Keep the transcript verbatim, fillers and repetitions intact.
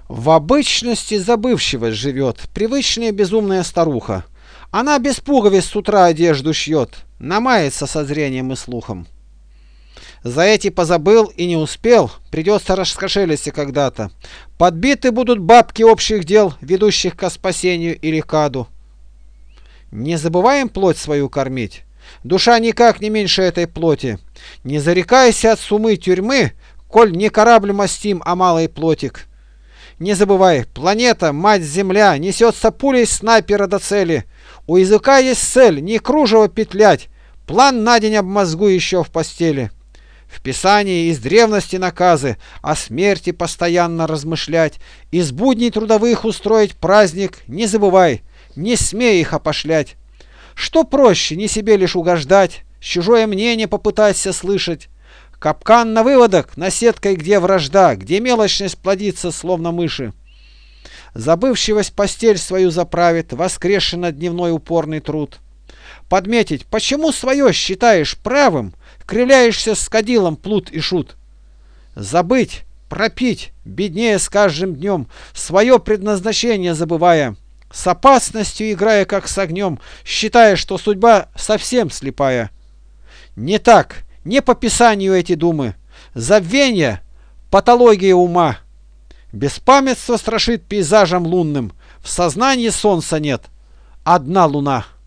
В обычности забывчивость живет, привычная безумная старуха. Она без пуговиц с утра одежду шьет, намается со зрением и слухом. За эти позабыл и не успел, придется раскошелиться когда-то. Подбиты будут бабки общих дел, ведущих ко спасению или каду. Не забываем плоть свою кормить. Душа никак не меньше этой плоти. Не зарекайся от сумы тюрьмы, коль не корабль мастим, а малый плотик. Не забывай, планета, мать-земля, несется пулей снайпера до цели. У языка есть цель, не кружево петлять, план на день обмозгуй еще в постели. В Писании из древности наказы о смерти постоянно размышлять, из будней трудовых устроить праздник, не забывай, не смей их опошлять. Что проще, не себе лишь угождать, чужое мнение попытайся слышать. Капкан на выводок, на сеткой, где вражда, где мелочность плодится, словно мыши. Забывчивость постель свою заправит, воскресший на дневной упорный труд. Подметить, почему свое считаешь правым, кривляешься с кадилом плут и шут. Забыть, пропить, беднее с каждым днем, свое предназначение забывая, с опасностью играя как с огнем, считая, что судьба совсем слепая. Не так. Не по Писанию эти думы, забвение, патология ума. Беспамятство страшит пейзажем лунным, в сознании солнца нет, одна луна.